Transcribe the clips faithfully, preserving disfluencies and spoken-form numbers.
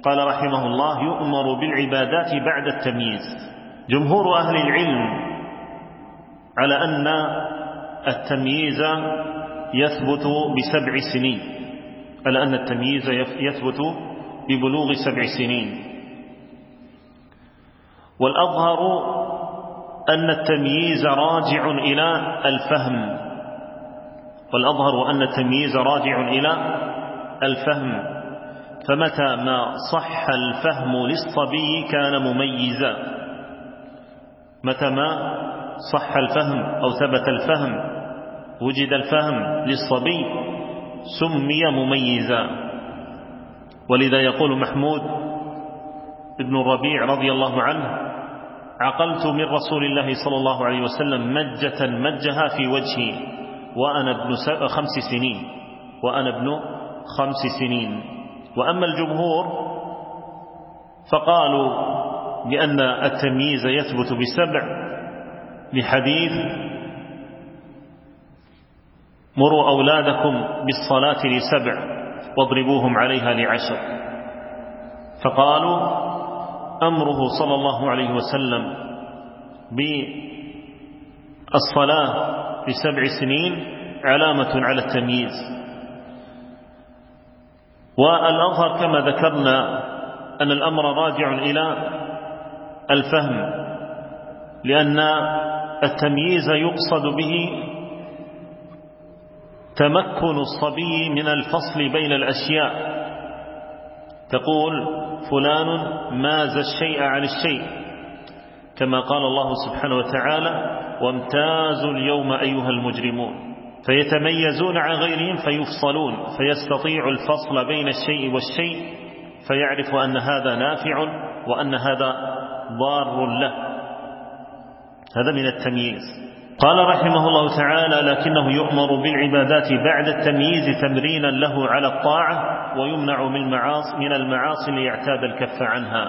قال رحمه الله: يؤمر بالعبادات بعد التمييز. جمهور أهل العلم على أن التمييز يثبت بسبع سنين، على أن التمييز يثبت ببلوغ سبع سنين، والأظهر أن التمييز راجع إلى الفهم، والأظهر أن التمييز راجع إلى الفهم، فمتى ما صح الفهم للصبي كان مميزا، متى ما صح الفهم أو ثبت الفهم وجد الفهم للصبي سمي مميزا. ولذا يقول محمود ابن الربيع رضي الله عنه: عقلت من رسول الله صلى الله عليه وسلم مجة مجها في وجهي وأنا ابن خمس سنين وأنا ابن خمس سنين. وأما الجمهور فقالوا بأن التمييز يثبت بسبع، بحديث: مروا أولادكم بالصلاة لسبع واضربوهم عليها لعشر. فقالوا أمره صلى الله عليه وسلم بالصلاة لسبع سنين علامة على التمييز. والأظهر كما ذكرنا أن الأمر راجع إلى الفهم، لأن التمييز يقصد به تمكن الصبي من الفصل بين الأشياء. تقول فلان ماز الشيء عن الشيء، كما قال الله سبحانه وتعالى: وامتازوا اليوم أيها المجرمون. فيتميزون عن غيرهم فيفصلون، فيستطيع الفصل بين الشيء والشيء، فيعرف أن هذا نافع وأن هذا ضار له. هذا من التمييز. قال رحمه الله تعالى: لكنه يؤمر بالعبادات بعد التمييز تمرينا له على الطاعة، ويمنع من المعاصي من المعاصي ليعتاد الكف عنها.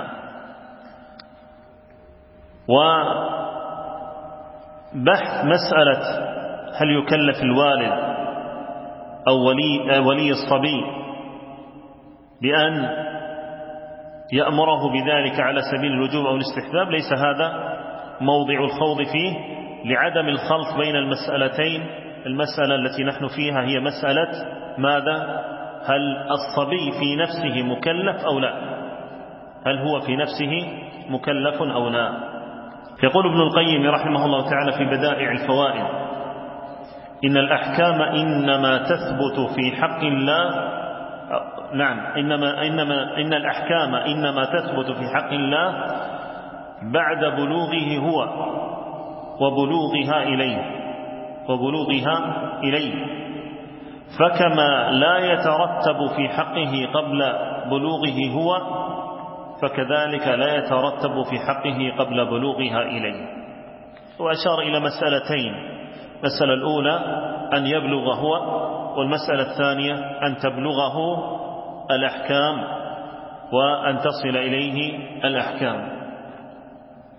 وبحث مسألة هل يكلف الوالد أو ولي, ولي الصبي بأن يأمره بذلك على سبيل الوجوب أو الاستحباب ليس هذا موضع الخوض فيه، لعدم الخلط بين المسألتين. المسألة التي نحن فيها هي مسألة ماذا؟ هل الصبي في نفسه مكلف أو لا؟ هل هو في نفسه مكلف أو لا؟ يقول ابن القيم رحمه الله تعالى في بدائع الفوائد: إن الأحكام إنما تثبت في حق الله نعم إنما إنما إن الأحكام إنما تثبت في حق الله بعد بلوغه هو وبلوغها إليه وبلوغها إليه فكما لا يترتب في حقه قبل بلوغه هو، فكذلك لا يترتب في حقه قبل بلوغها إليه. وأشار إلى مسألتين: المسألة الأولى أن يبلغ هو، والمسألة الثانية أن تبلغه الأحكام وأن تصل إليه الأحكام.